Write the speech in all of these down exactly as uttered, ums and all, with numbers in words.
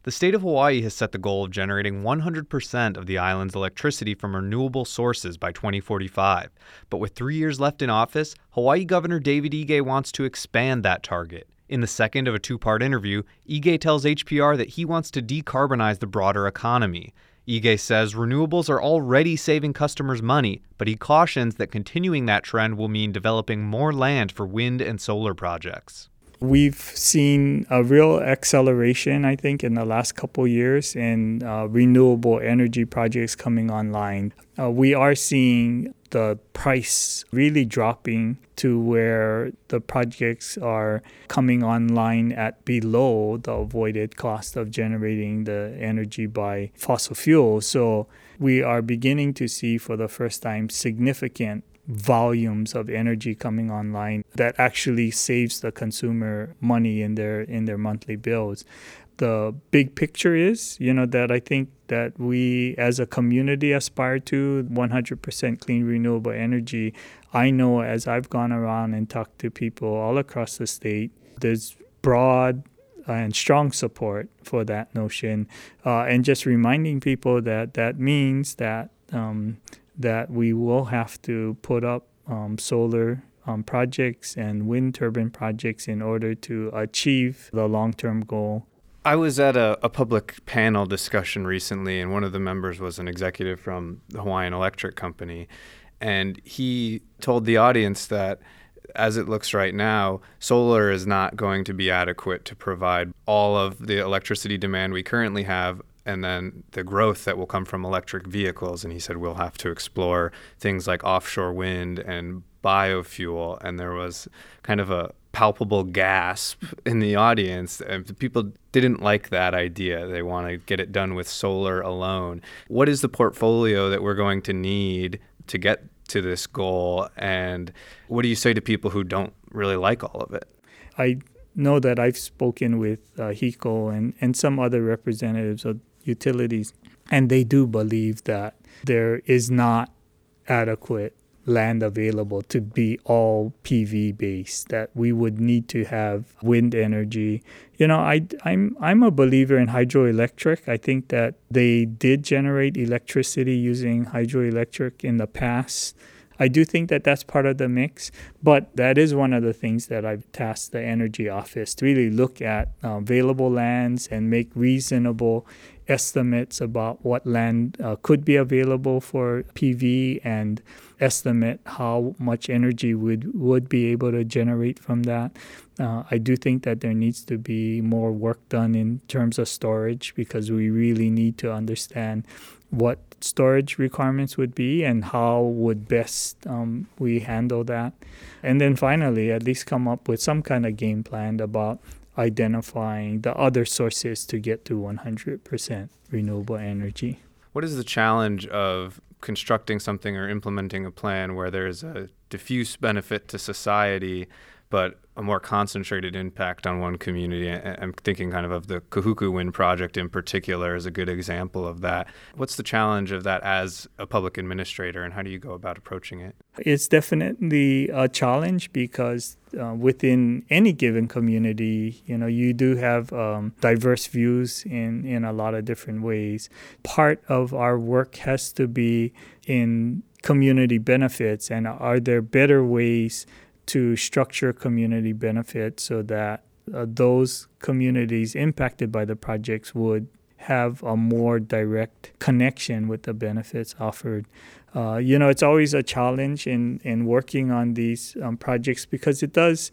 The state of Hawaii has set the goal of generating one hundred percent of the island's electricity from renewable sources by twenty forty-five. But with three years left in office, Hawaii Governor David Ige wants to expand that target. In the second of a two-part interview, Ige tells H P R that he wants to decarbonize the broader economy. Ige says renewables are already saving customers money, but he cautions that continuing that trend will mean developing more land for wind and solar projects. We've seen a real acceleration, I think, in the last couple years in uh, renewable energy projects coming online. Uh, we are seeing the price really dropping to where the projects are coming online at below the avoided cost of generating the energy by fossil fuels. So we are beginning to see for the first time significant volumes of energy coming online that actually saves the consumer money in their in their monthly bills. The big picture is, you know, that I think that we as a community aspire to one hundred percent clean renewable energy. I know as I've gone around and talked to people all across the state, there's broad and strong support for that notion. Uh, and just reminding people that that means that um, that we will have to put up um, solar um, projects and wind turbine projects in order to achieve the long-term goal. I was at a, a public panel discussion recently, and one of the members was an executive from the Hawaiian Electric Company, and he told the audience that as it looks right now, solar is not going to be adequate to provide all of the electricity demand we currently have and then the growth that will come from electric vehicles. And he said we'll have to explore things like offshore wind and biofuel. And there was kind of a palpable gasp in the audience. And people didn't like that idea. They want to get it done with solar alone. What is the portfolio that we're going to need to get to this goal? And what do you say to people who don't really like all of it? I know that I've spoken with uh, HECO and, and some other representatives of utilities, and they do believe that there is not adequate land available to be all P V based, that we would need to have wind energy. You know, I, I'm, I'm a believer in hydroelectric. I think that they did generate electricity using hydroelectric in the past. I do think that that's part of the mix, but that is one of the things that I've tasked the Energy Office to really look at uh, available lands and make reasonable estimates about what land uh, could be available for P V and estimate how much energy would would be able to generate from that. Uh, I do think that there needs to be more work done in terms of storage, because we really need to understand what storage requirements would be and how would best um, we handle that. And then finally, at least come up with some kind of game plan about identifying the other sources to get to one hundred percent renewable energy. What is the challenge of constructing something or implementing a plan where there's a diffuse benefit to society, but a more concentrated impact on one community? I'm thinking kind of of the Kahuku Wind Project in particular as a good example of that. What's the challenge of that as a public administrator, and how do you go about approaching it? It's definitely a challenge because uh, within any given community, you know, you do have um, diverse views in, in a lot of different ways. Part of our work has to be in community benefits, and are there better ways to structure community benefits so that uh, those communities impacted by the projects would have a more direct connection with the benefits offered. Uh, you know, it's always a challenge in, in working on these um, projects because it does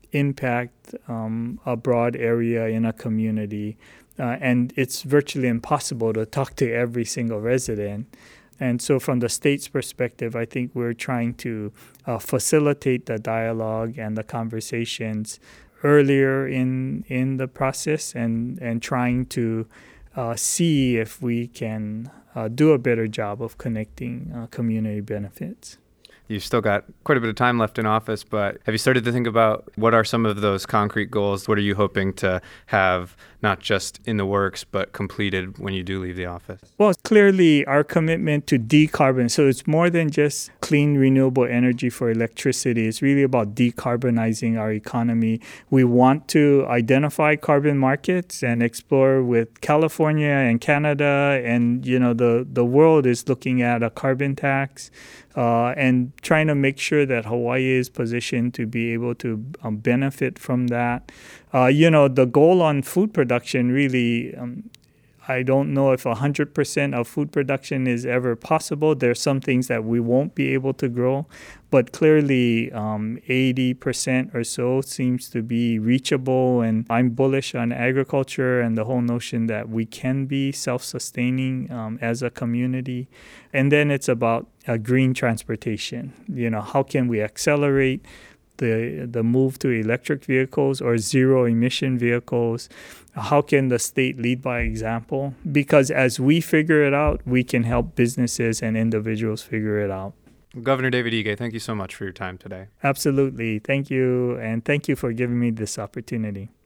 impact um, a broad area in a community. Uh, and it's virtually impossible to talk to every single resident. And so from the state's perspective, I think we're trying to uh, facilitate the dialogue and the conversations earlier in in the process, and, and trying to uh, see if we can uh, do a better job of connecting uh, community benefits. You've still got quite a bit of time left in office, but have you started to think about what are some of those concrete goals? What are you hoping to have not just in the works, but completed when you do leave the office? Well, clearly our commitment to decarbon. So it's more than just clean, renewable energy for electricity. It's really about decarbonizing our economy. We want to identify carbon markets and explore with California and Canada. And, you know, the, the world is looking at a carbon tax uh, and trying to make sure that Hawaii is positioned to be able to um, benefit from that. Uh, you know, the goal on food production really, um, I don't know if one hundred percent of food production is ever possible. There's some things that we won't be able to grow, but clearly um, eighty percent or so seems to be reachable. And I'm bullish on agriculture and the whole notion that we can be self-sustaining um, as a community. And then it's about uh, green transportation. You know, how can we accelerate the the move to electric vehicles or zero emission vehicles? How can the state lead by example? Because as we figure it out, we can help businesses and individuals figure it out. Governor David Ige, thank you so much for your time today. Absolutely. Thank you. And thank you for giving me this opportunity.